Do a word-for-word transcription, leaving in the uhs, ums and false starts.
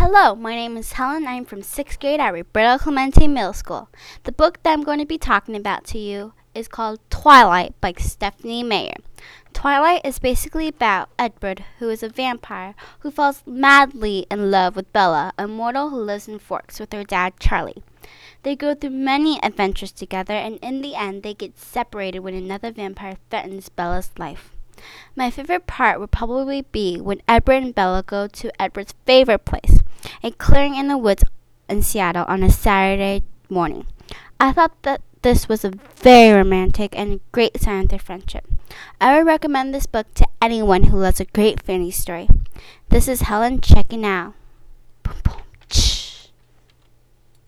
Hello, my name is Helen. I'm from sixth grade at Roberto Clemente Middle School. The book that I'm going to be talking about to you is called Twilight by Stephenie Meyer. Twilight is basically about Edward, who is a vampire who falls madly in love with Bella, a mortal who lives in Forks with her dad, Charlie. They go through many adventures together, and in the end, they get separated when another vampire threatens Bella's life. My favorite part would probably be when Edward and Bella go to Edward's favorite place, a clearing in the woods in Seattle on a Saturday morning. I thought that this was a very romantic and a great sign of their friendship. I would recommend this book to anyone who loves a great fantasy story. This is Helen checking out. Boom, boom.